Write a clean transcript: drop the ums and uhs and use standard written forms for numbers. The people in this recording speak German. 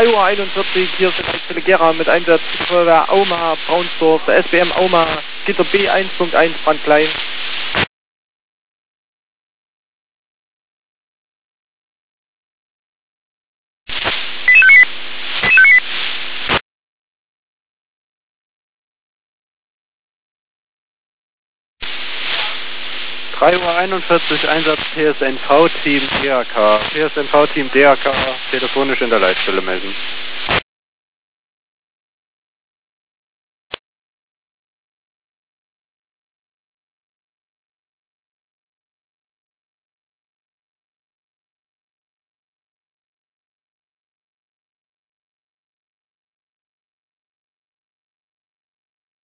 3:41 Uhr, hier ist der Leitstelle Gera mit Einsatz Feuerwehr Auma, Braunsdorf, der SBM Auma, Gitter B 1.1, Brand klein. Einsatz PSNV-Team DRK. PSNV-Team DRK telefonisch in der Leitstelle melden.